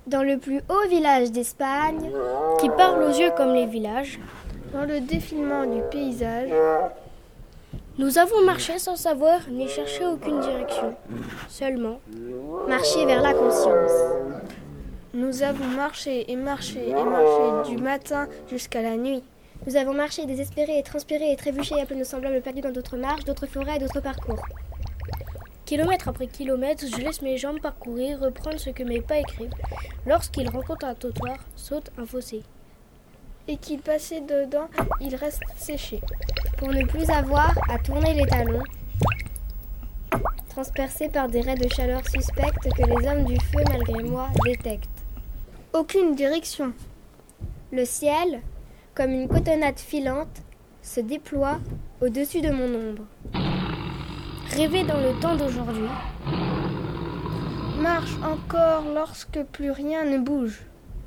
Dans le plus haut village d'Espagne, qui parle aux yeux comme les villages, dans le défilement du paysage, nous avons marché sans savoir ni chercher aucune direction, seulement marcher vers la conscience. Nous avons marché et marché et marché du matin jusqu'à la nuit. Nous avons marché, désespérés et transpirés et trébuchés et appelés nos semblables perdus dans d'autres marches, d'autres forêts et d'autres parcours. Kilomètre après kilomètre, je laisse mes jambes parcourir, reprendre ce que mes pas écrivent. Lorsqu'ils rencontrent un trottoir, saute un fossé. Et qu'il passait dedans, il reste séché. Pour ne plus avoir à tourner les talons, transpercés par des raies de chaleur suspectes que les hommes du feu, malgré moi, détectent. Aucune direction. Le ciel, comme une cotonnade filante, se déploie au-dessus de mon ombre. Rêver dans le temps d'aujourd'hui. Marche encore lorsque plus rien ne bouge.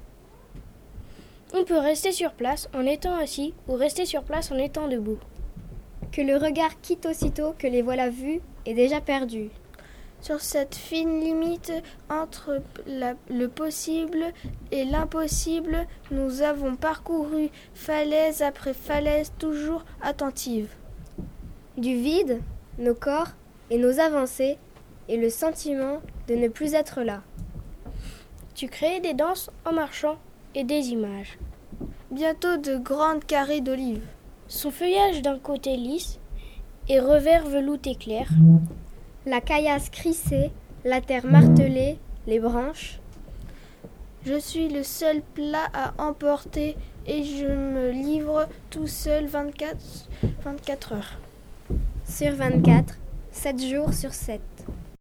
On peut rester sur place en étant assis ou rester sur place en étant debout. Que le regard quitte aussitôt que les voilà vus et déjà perdus. Sur cette fine limite entre le possible et l'impossible, nous avons parcouru falaise après falaise toujours attentive. Du vide, nos corps et nos avancées et le sentiment de ne plus être là. Tu créais des danses en marchant et des images. Bientôt de grandes carrés d'olives. Son feuillage d'un côté lisse et revers velouté clair. La caillasse crissée, la terre martelée, les branches. Je suis le seul plat à emporter et je me livre tout seul 24 heures. Sur 24, 7 jours sur 7.